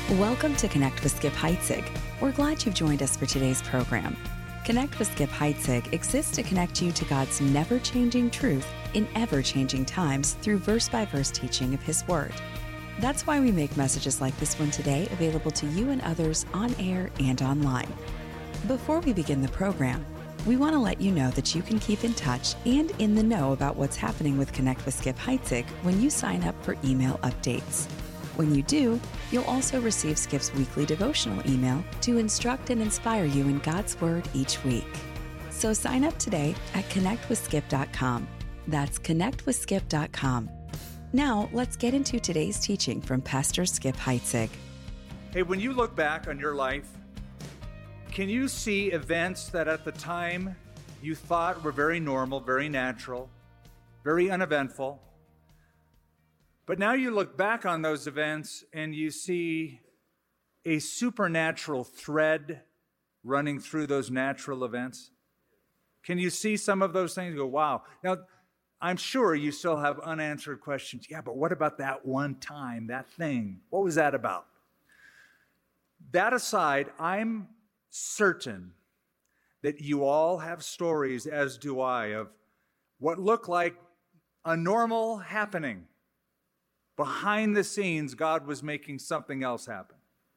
Welcome to Connect with Skip Heitzig. We're glad you've joined us for today's program. Connect with Skip Heitzig exists to connect you to God's never-changing truth in ever-changing times through verse-by-verse teaching of His Word. That's why we make messages like this one today available to you and others on air and online. Before we begin the program, we want to let you know that you can keep in touch and in the know about what's happening with Connect with Skip Heitzig when you sign up for email updates. When you do, you'll also receive Skip's weekly devotional email to instruct and inspire you in God's Word each week. So sign up today at connectwithskip.com. That's connectwithskip.com. Now, let's get into today's teaching from Pastor Skip Heitzig. Hey, when you look back on your life, can you see events that at the time you thought were very normal, very natural, very uneventful? But now you look back on those events and you see a supernatural thread running through those natural events. Can you see some of those things and go, wow? Now, I'm sure you still have unanswered questions. Yeah, but what about that one time, that thing? What was that about? That aside, I'm certain that you all have stories, as do I, of what looked like a normal happening. Behind the scenes, God was making something else happen.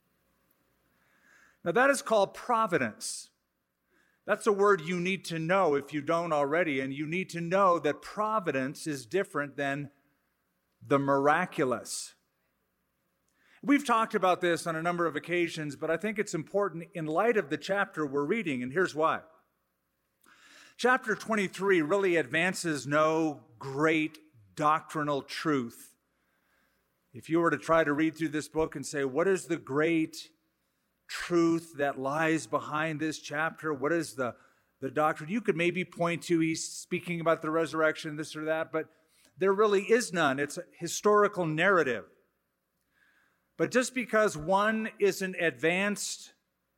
Now, that is called providence. That's a word you need to know if you don't already, and you need to know that providence is different than the miraculous. We've talked about this on a number of occasions, but I think it's important in light of the chapter we're reading, and here's why. Chapter 23 really advances no great doctrinal truth. If you were to try to read through this book and say, what is the great truth that lies behind this chapter? What is the doctrine? You could maybe point to, he's speaking about the resurrection, this or that, but there really is none. It's a historical narrative. But just because one isn't advanced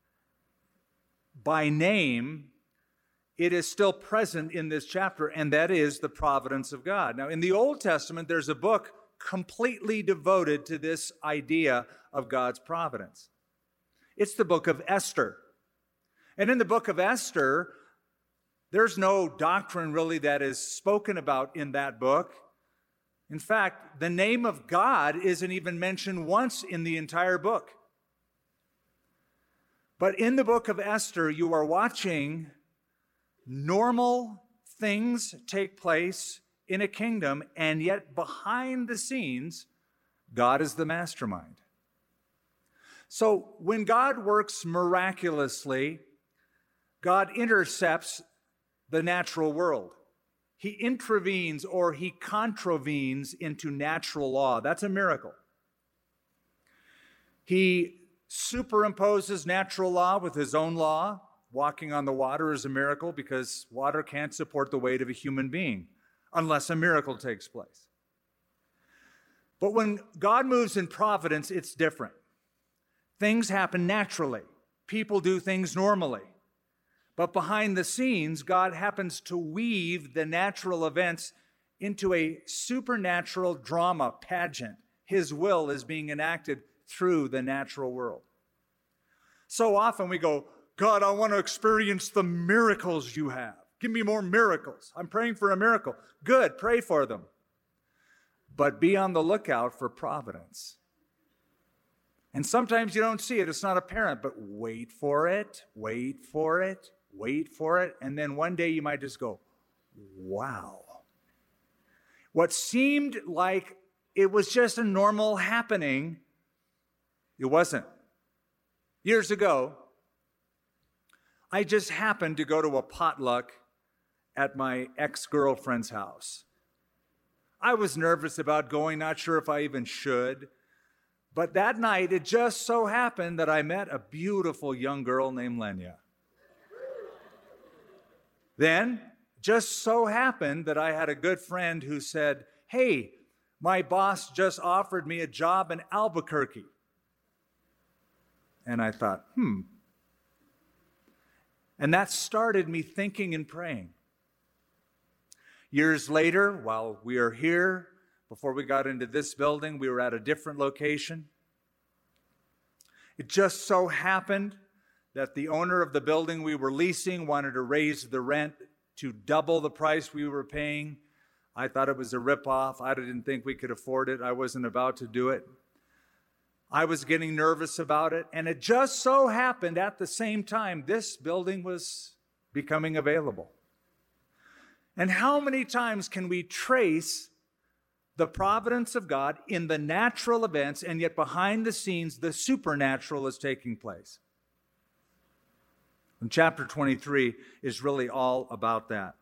by name, it is still present in this chapter, and that is the providence of God. Now, in the Old Testament, there's a book completely devoted to this idea of God's providence. It's the book of Esther. And in the book of Esther, there's no doctrine really that is spoken about in that book. In fact, the name of God isn't even mentioned once in the entire book. But in the book of Esther, you are watching normal things take place in a kingdom, and yet behind the scenes, God is the mastermind. So when God works miraculously, God intercepts the natural world. He intervenes or he contravenes into natural law. That's a miracle. He superimposes natural law with his own law. Walking on the water is a miracle because water can't support the weight of a human being unless a miracle takes place. But when God moves in providence, it's different. Things happen naturally. People do things normally. But behind the scenes, God happens to weave the natural events into a supernatural drama pageant. His will is being enacted through the natural world. So often we go, God, I want to experience the miracles you have. Give me more miracles. I'm praying for a miracle. Good, pray for them. But be on the lookout for providence. And sometimes you don't see it. It's not apparent, but wait for it, wait for it, wait for it. And then one day you might just go, wow. What seemed like it was just a normal happening, it wasn't. Years ago, I just happened to go to a potluck at my ex-girlfriend's house. I was nervous about going, not sure if I even should. But that night, it just so happened that I met a beautiful young girl named Lenya. Then, just so happened that I had a good friend who said, hey, my boss just offered me a job in Albuquerque. And I thought, And that started me thinking and praying. Years later, while we are here, before we got into this building, we were at a different location. It just so happened that the owner of the building we were leasing wanted to raise the rent to double the price we were paying. I thought it was a ripoff. I didn't think we could afford it. I wasn't about to do it. I was getting nervous about it, and it just so happened at the same time this building was becoming available. And how many times can we trace the providence of God in the natural events, and yet behind the scenes, the supernatural is taking place? And chapter 23 is really all about that.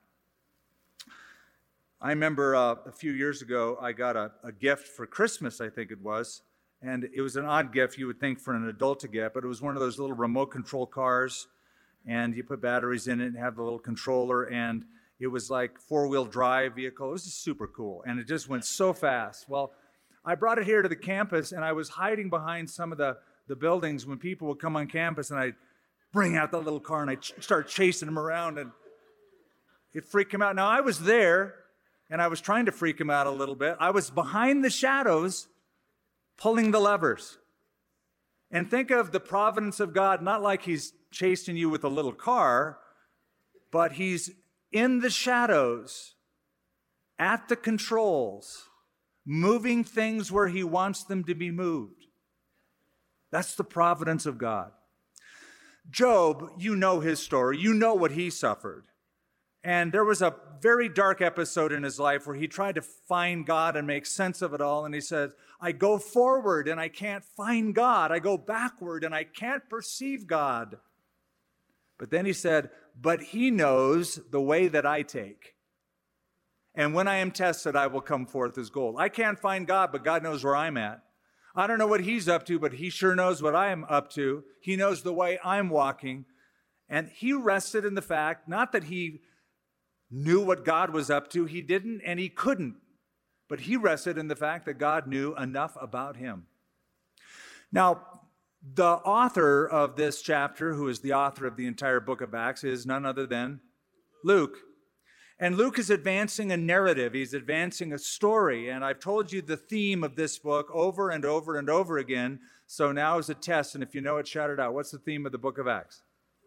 I remember a few years ago, I got a gift for Christmas, I think it was, and it was an odd gift you would think for an adult to get, but it was one of those little remote control cars, and you put batteries in it and have the little controller, and it was like four-wheel drive vehicle. It was just super cool, and it just went so fast. Well, I brought it here to the campus, and I was hiding behind some of the buildings when people would come on campus, and I'd bring out the little car, and I'd start chasing them around, and it'd freak them out. Now, I was there, and I was trying to freak them out a little bit. I was behind the shadows, pulling the levers. And think of the providence of God, not like he's chasing you with a little car, but he's in the shadows, at the controls, moving things where he wants them to be moved. That's the providence of God. Job, you know his story. You know what he suffered. And there was a very dark episode in his life where he tried to find God and make sense of it all. And he says, I go forward and I can't find God. I go backward and I can't perceive God. But then he said, but he knows the way that I take. And when I am tested, I will come forth as gold. I can't find God, but God knows where I'm at. I don't know what he's up to, but he sure knows what I am up to. He knows the way I'm walking. And he rested in the fact, not that he knew what God was up to. He didn't and he couldn't. But he rested in the fact that God knew enough about him. Now, the author of this chapter, who is the author of the entire book of Acts, is none other than Luke. And Luke is advancing a narrative. He's advancing a story. And I've told you the theme of this book over and over and over again. So now is a test. And if you know it, shout it out. What's the theme of the book of Acts?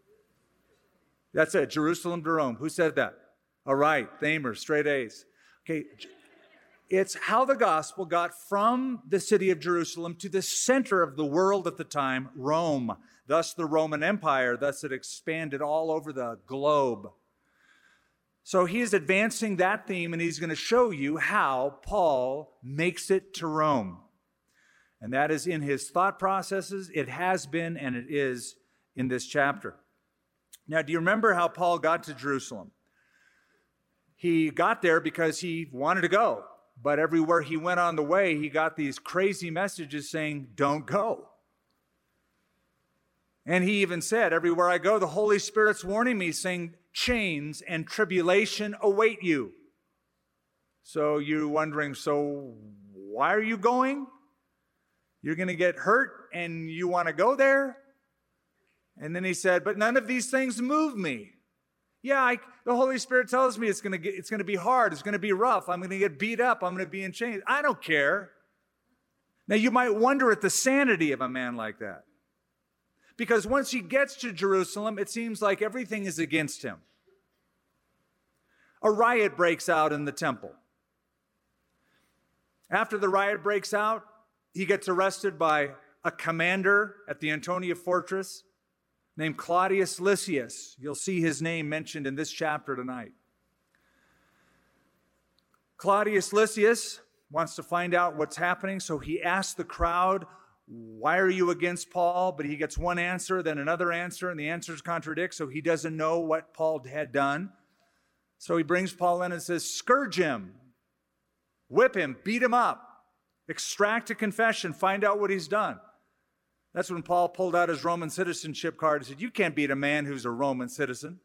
That's it. Jerusalem to Rome. Who said that? All right. Thamer, straight A's. Okay. It's how the gospel got from the city of Jerusalem to the center of the world at the time, Rome. Thus the Roman Empire. Thus it expanded all over the globe. So he's advancing that theme, and he's going to show you how Paul makes it to Rome. And that is in his thought processes. It has been, and it is in this chapter. Now, do you remember how Paul got to Jerusalem? He got there because he wanted to go. But everywhere he went on the way, he got these crazy messages saying, don't go. And he even said, everywhere I go, the Holy Spirit's warning me, saying, chains and tribulation await you. So you're wondering, so why are you going? You're going to get hurt and you want to go there? And then he said, but none of these things move me. Yeah, the Holy Spirit tells me it's going to be hard. It's going to be rough. I'm going to get beat up. I'm going to be in chains. I don't care. Now, you might wonder at the sanity of a man like that. Because once he gets to Jerusalem, it seems like everything is against him. A riot breaks out in the temple. After the riot breaks out, he gets arrested by a commander at the Antonia fortress named Claudius Lysias. You'll see his name mentioned in this chapter tonight. Claudius Lysias wants to find out what's happening, so he asks the crowd, why are you against Paul? But he gets one answer, then another answer, and the answers contradict, so he doesn't know what Paul had done. So he brings Paul in and says, scourge him, whip him, beat him up, extract a confession, find out what he's done. That's when Paul pulled out his Roman citizenship card and said, you can't beat a man who's a Roman citizen.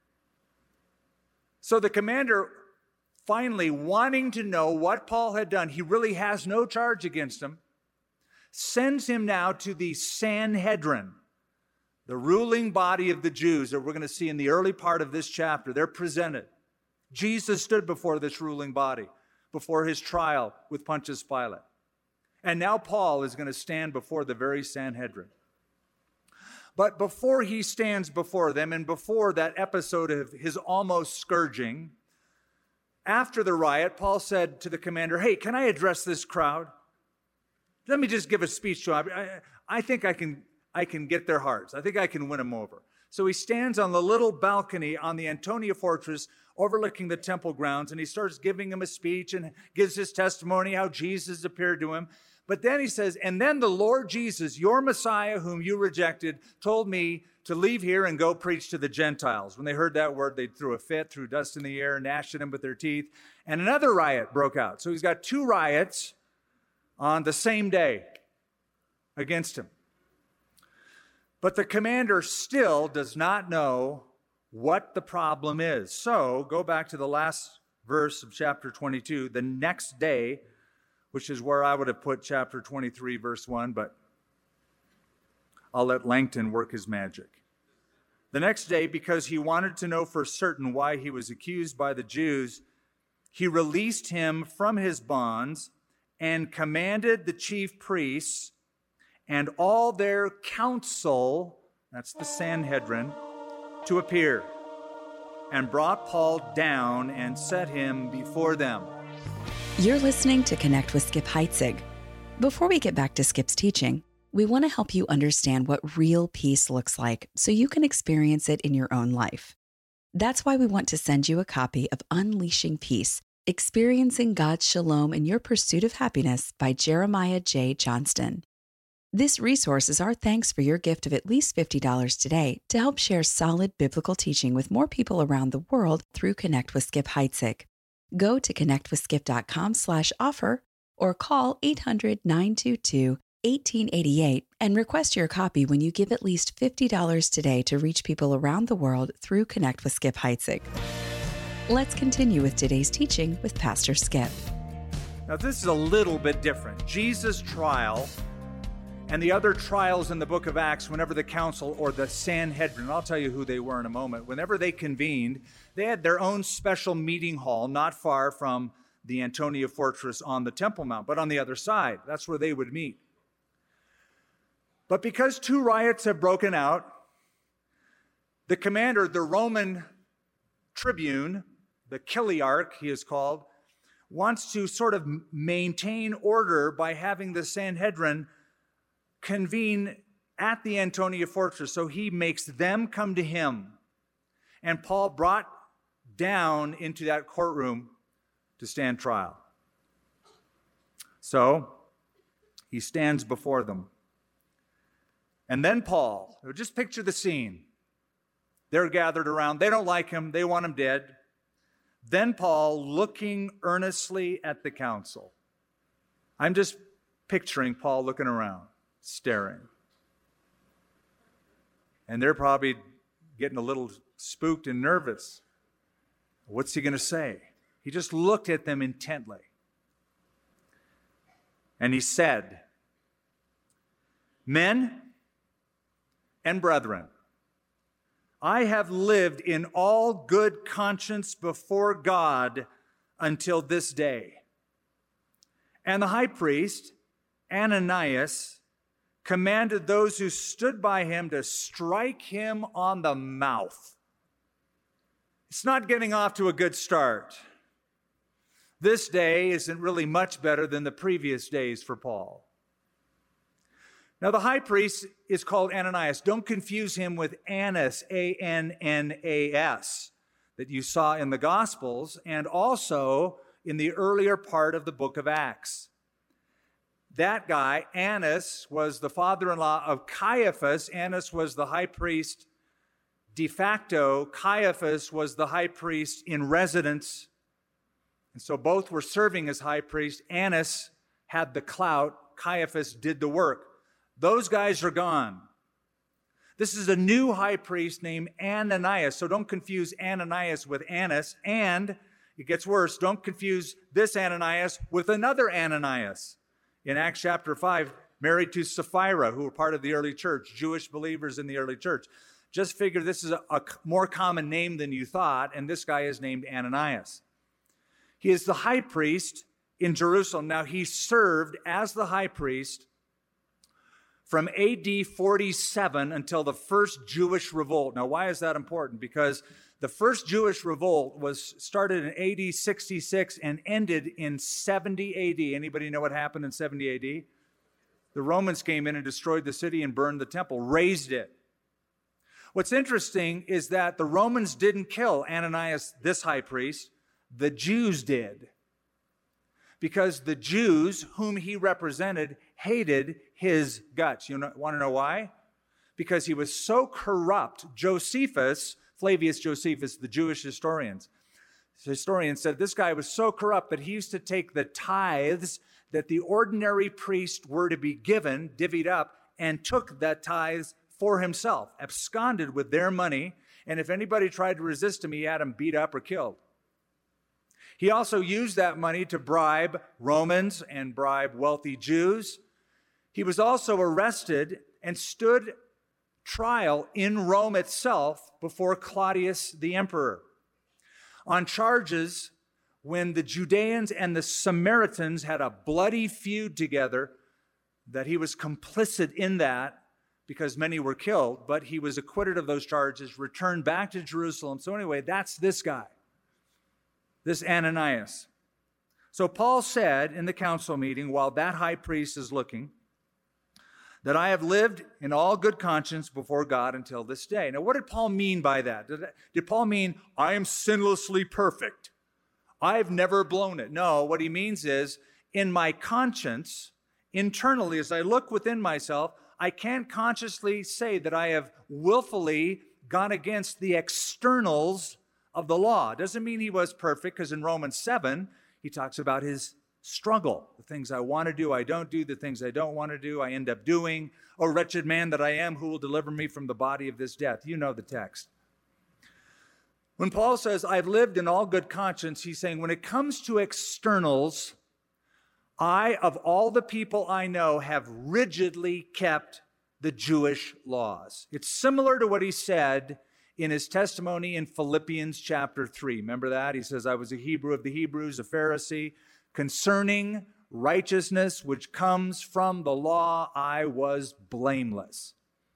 So the commander, finally wanting to know what Paul had done, he really has no charge against him, sends him now to the Sanhedrin, the ruling body of the Jews that we're going to see in the early part of this chapter. They're presented. Jesus stood before this ruling body, before his trial with Pontius Pilate. And now Paul is going to stand before the very Sanhedrin. But before he stands before them, and before that episode of his almost scourging, after the riot, Paul said to the commander, "Hey, can I address this crowd? Let me just give a speech to them. I think I can get their hearts. I think I can win them over." So he stands on the little balcony on the Antonia Fortress overlooking the temple grounds, and he starts giving them a speech and gives his testimony how Jesus appeared to him. But then he says, "And then the Lord Jesus, your Messiah, whom you rejected, told me to leave here and go preach to the Gentiles." When they heard that word, they threw a fit, threw dust in the air, gnashed at him with their teeth, and another riot broke out. So he's got two riots on the same day against him. But the commander still does not know what the problem is. So go back to the last verse of chapter 22. The next day, which is where I would have put chapter 23, verse 1, but I'll let Langton work his magic. The next day, because he wanted to know for certain why he was accused by the Jews, he released him from his bonds and commanded the chief priests and all their council, that's the Sanhedrin, to appear, and brought Paul down and set him before them. You're listening to Connect with Skip Heitzig. Before we get back to Skip's teaching, we want to help you understand what real peace looks like so you can experience it in your own life. That's why we want to send you a copy of Unleashing Peace, Experiencing God's Shalom in Your Pursuit of Happiness by Jeremiah J. Johnston. This resource is our thanks for your gift of at least $50 today to help share solid biblical teaching with more people around the world through Connect with Skip Heitzig. Go to connectwithskip.com/offer or call 800-922-1888 and request your copy when you give at least $50 today to reach people around the world through Connect with Skip Heitzig. Let's continue with today's teaching with Pastor Skip. Now, this is a little bit different. Jesus' trial and the other trials in the book of Acts, whenever the council or the Sanhedrin, I'll tell you who they were in a moment, whenever they convened, they had their own special meeting hall not far from the Antonia Fortress on the Temple Mount, but on the other side. That's where they would meet. But because two riots have broken out, the commander, the Roman tribune, the Chiliarch, he is called, wants to sort of maintain order by having the Sanhedrin convene at the Antonia Fortress. So he makes them come to him. And Paul brought down into that courtroom to stand trial. So he stands before them. And then Paul, just picture the scene. They're gathered around. They don't like him. They want him dead. Then Paul, looking earnestly at the council. I'm just picturing Paul looking around, staring. And they're probably getting a little spooked and nervous. What's he going to say? He just looked at them intently. And he said, "Men and brethren, I have lived in all good conscience before God until this day." And the high priest, Ananias, commanded those who stood by him to strike him on the mouth. It's not getting off to a good start. This day isn't really much better than the previous days for Paul. Now, the high priest is called Ananias. Don't confuse him with Annas, A-N-N-A-S, that you saw in the Gospels and also in the earlier part of the book of Acts. That guy, Annas, was the father-in-law of Caiaphas. Annas was the high priest de facto. Caiaphas was the high priest in residence. And so both were serving as high priest. Annas had the clout. Caiaphas did the work. Those guys are gone. This is a new high priest named Ananias. So don't confuse Ananias with Annas. And it gets worse. Don't confuse this Ananias with another Ananias. In Acts chapter 5, married to Sapphira, who were part of the early church, Jewish believers in the early church. Just figure this is a more common name than you thought, and this guy is named Ananias. He is the high priest in Jerusalem. Now, he served as the high priest from AD 47 until the first Jewish revolt. Now, why is that important? Because the first Jewish revolt was started in AD 66 and ended in 70 AD. Anybody know what happened in 70 AD? The Romans came in and destroyed the city and burned the temple, razed it. What's interesting is that the Romans didn't kill Ananias, this high priest. The Jews did. Because the Jews, whom he represented, hated his guts. You want to know why? Because he was so corrupt. Josephus, Flavius Josephus, the Jewish historian said this guy was so corrupt that he used to take the tithes that the ordinary priest were to be given, divvied up, and took that tithes for himself, absconded with their money, and if anybody tried to resist him, he had him beat up or killed. He also used that money to bribe Romans and bribe wealthy Jews. He was also arrested and stood trial in Rome itself before Claudius the emperor on charges when the Judeans and the Samaritans had a bloody feud together, that he was complicit in that because many were killed, but he was acquitted of those charges, returned back to Jerusalem. So anyway, that's this guy, this Ananias. So Paul said in the council meeting, while that high priest is looking, that I have lived in all good conscience before God until this day. Now, what did Paul mean by that? Did Paul mean, I am sinlessly perfect? I've never blown it. No, what he means is, in my conscience, internally, as I look within myself, I can't consciously say that I have willfully gone against the externals of the law. Doesn't mean he was perfect, because in Romans 7, he talks about his struggle. The things I want to do, I don't do. The things I don't want to do, I end up doing. O wretched man that I am, who will deliver me from the body of this death? You know the text. When Paul says, I've lived in all good conscience, he's saying, when it comes to externals, I, of all the people I know, have rigidly kept the Jewish laws. It's similar to what he said in his testimony in Philippians chapter 3. Remember that? He says, I was a Hebrew of the Hebrews, a Pharisee. Concerning righteousness which comes from the law, I was blameless.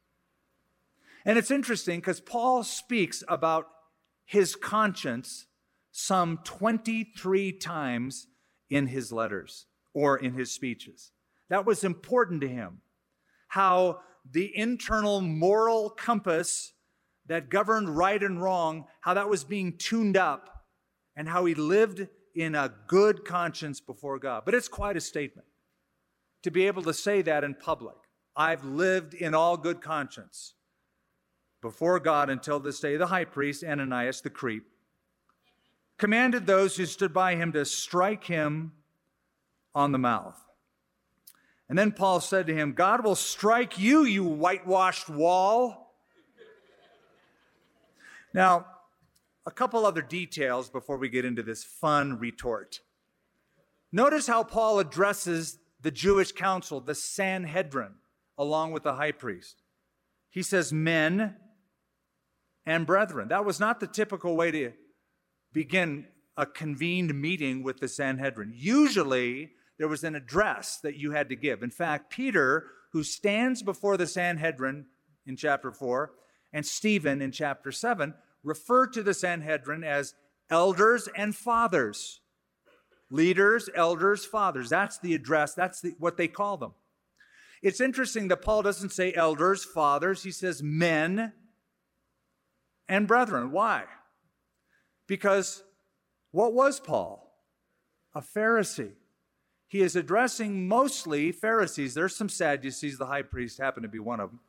And it's interesting because Paul speaks about his conscience some 23 times in his letters or in his speeches. That was important to him. How the internal moral compass that governed right and wrong, how that was being tuned up, and how he lived in a good conscience before God. But it's quite a statement to be able to say that in public. I've lived in all good conscience before God until this day. The high priest, Ananias the creep, commanded those who stood by him to strike him on the mouth. And then Paul said to him, God will strike you, you whitewashed wall. Now, a couple other details before we get into this fun retort. Notice how Paul addresses the Jewish council, the Sanhedrin, along with the high priest. He says, men and brethren. That was not the typical way to begin a convened meeting with the Sanhedrin. Usually, there was an address that you had to give. In fact, Peter, who stands before the Sanhedrin in chapter 4, and Stephen in chapter 7, refer to the Sanhedrin as elders and fathers. Leaders, elders, fathers. That's the address. That's what they call them. It's interesting that Paul doesn't say elders, fathers. He says men and brethren. Why? Because what was Paul? A Pharisee. He is addressing mostly Pharisees. There's some Sadducees. The high priest happened to be one of them.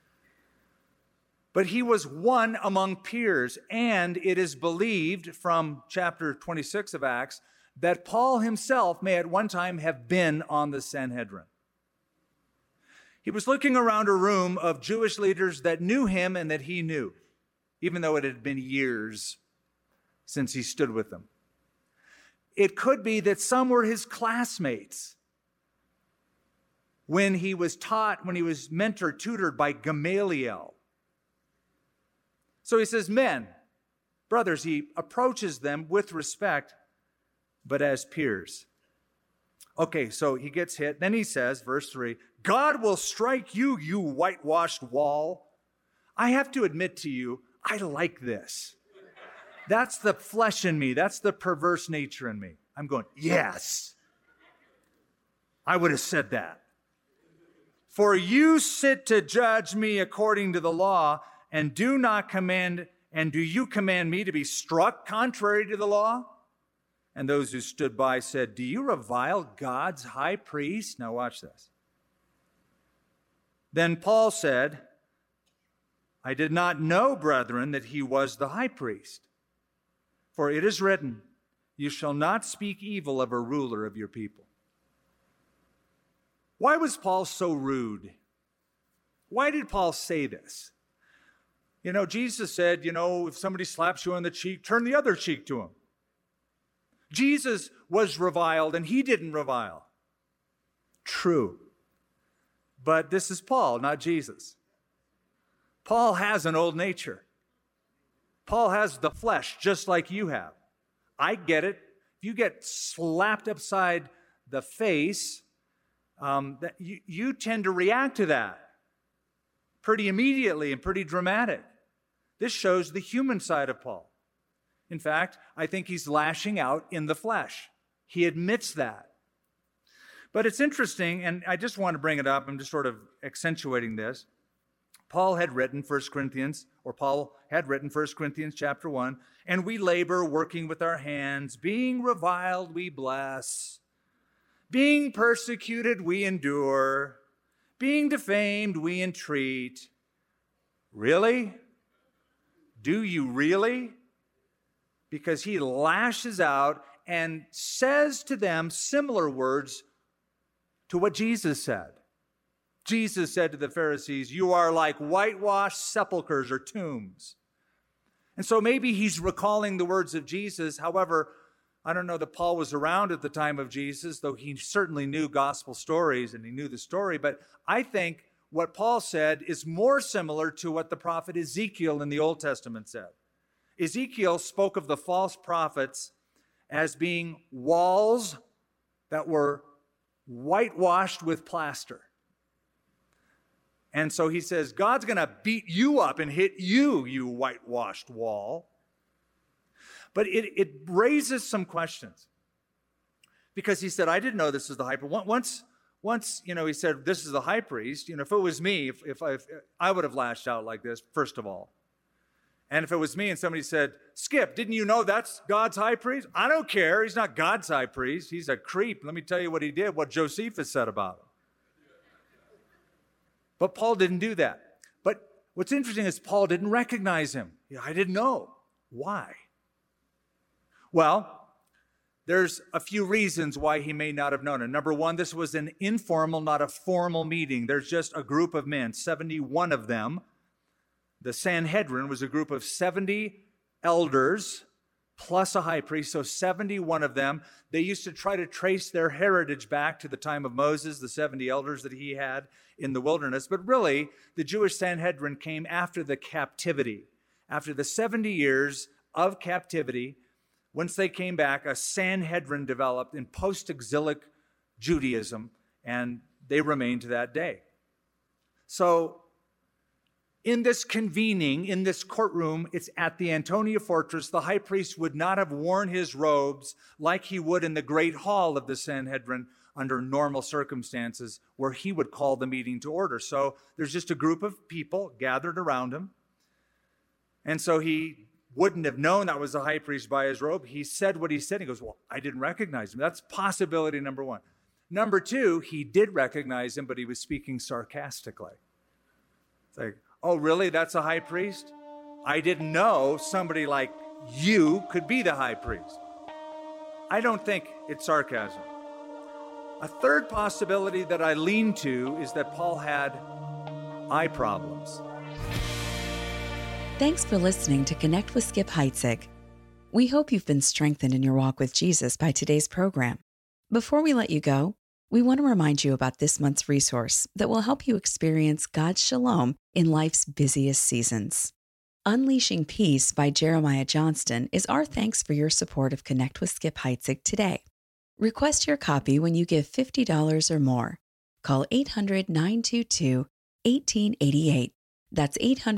But he was one among peers, and it is believed from chapter 26 of Acts that Paul himself may at one time have been on the Sanhedrin. He was looking around a room of Jewish leaders that knew him and that he knew, even though it had been years since he stood with them. It could be that some were his classmates when he was taught, when he was mentored, tutored by Gamaliel. So he says, men, brothers. He approaches them with respect, but as peers. Okay, so he gets hit. Then he says, verse 3, God will strike you, you whitewashed wall. I have to admit to you, I like this. That's the flesh in me. That's the perverse nature in me. I'm going, yes. I would have said that. For you sit to judge me according to the law, and do you command me to be struck contrary to the law? And those who stood by said, do you revile God's high priest? Now watch this. Then Paul said, I did not know, brethren, that he was the high priest. For it is written, you shall not speak evil of a ruler of your people. Why was Paul so rude? Why did Paul say this? You know, Jesus said, if somebody slaps you on the cheek, turn the other cheek to him. Jesus was reviled and he didn't revile. True. But this is Paul, not Jesus. Paul has an old nature. Paul has the flesh just like you have. I get it. If you get slapped upside the face, you tend to react to that pretty immediately and pretty dramatic. This shows the human side of Paul. In fact, I think he's lashing out in the flesh. He admits that. But it's interesting, and I just want to bring it up. I'm just sort of accentuating this. Paul had written 1 Corinthians chapter 1, and we labor working with our hands. Being reviled, we bless. Being persecuted, we endure. Being defamed, we entreat. Really? Do you really? Because he lashes out and says to them similar words to what Jesus said. Jesus said to the Pharisees, you are like whitewashed sepulchres or tombs. And so maybe he's recalling the words of Jesus. However, I don't know that Paul was around at the time of Jesus, though he certainly knew gospel stories and he knew the story. But I think what Paul said is more similar to what the prophet Ezekiel in the Old Testament said. Ezekiel spoke of the false prophets as being walls that were whitewashed with plaster. And so he says, God's going to beat you up and hit you, you whitewashed wall. But it raises some questions. Because he said, I didn't know this is the high priest. Once, he said, this is the high priest. If it was me, if I would have lashed out like this, first of all. And if it was me and somebody said, Skip, didn't you know that's God's high priest? I don't care. He's not God's high priest. He's a creep. Let me tell you what he did, what Josephus said about him. But Paul didn't do that. But what's interesting is Paul didn't recognize him. I didn't know. Why? Well, there's a few reasons why he may not have known it. Number one, this was an informal, not a formal meeting. There's just a group of men, 71 of them. The Sanhedrin was a group of 70 elders plus a high priest, so 71 of them. They used to try to trace their heritage back to the time of Moses, the 70 elders that he had in the wilderness. But really, the Jewish Sanhedrin came after the captivity. After the 70 years of captivity, once they came back, a Sanhedrin developed in post-exilic Judaism, and they remain to that day. So, in this convening, in this courtroom, it's at the Antonia Fortress. The high priest would not have worn his robes like he would in the great hall of the Sanhedrin under normal circumstances where he would call the meeting to order. So there's just a group of people gathered around him. And so he wouldn't have known that was the high priest by his robe. He said what he said. He goes, well, I didn't recognize him. That's possibility number one. Number two, he did recognize him, but he was speaking sarcastically. It's like, oh, really? That's a high priest? I didn't know somebody like you could be the high priest. I don't think it's sarcasm. A third possibility that I lean to is that Paul had eye problems. Thanks for listening to Connect with Skip Heitzig. We hope you've been strengthened in your walk with Jesus by today's program. Before we let you go, we want to remind you about this month's resource that will help you experience God's shalom in life's busiest seasons. Unleashing Peace by Jeremiah Johnston is our thanks for your support of Connect with Skip Heitzig today. Request your copy when you give $50 or more. Call 800-922-1888. That's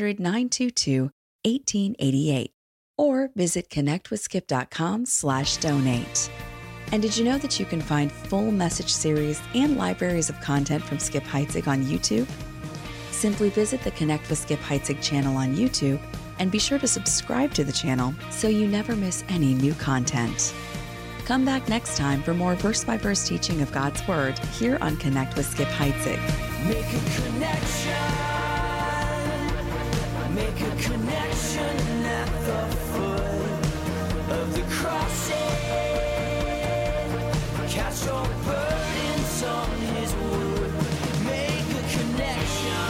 800-922-1888. Or visit connectwithskip.com/donate. And did you know that you can find full message series and libraries of content from Skip Heitzig on YouTube? Simply visit the Connect with Skip Heitzig channel on YouTube and be sure to subscribe to the channel so you never miss any new content. Come back next time for more verse-by-verse teaching of God's Word here on Connect with Skip Heitzig. Make a connection. Make a connection at the foot of the cross. Cast your burdens on His wood. Make a connection.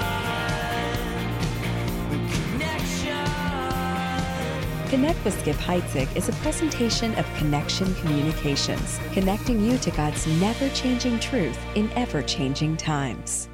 Connect with Skip Heitzig is a presentation of Connection Communications, connecting you to God's never-changing truth in ever-changing times.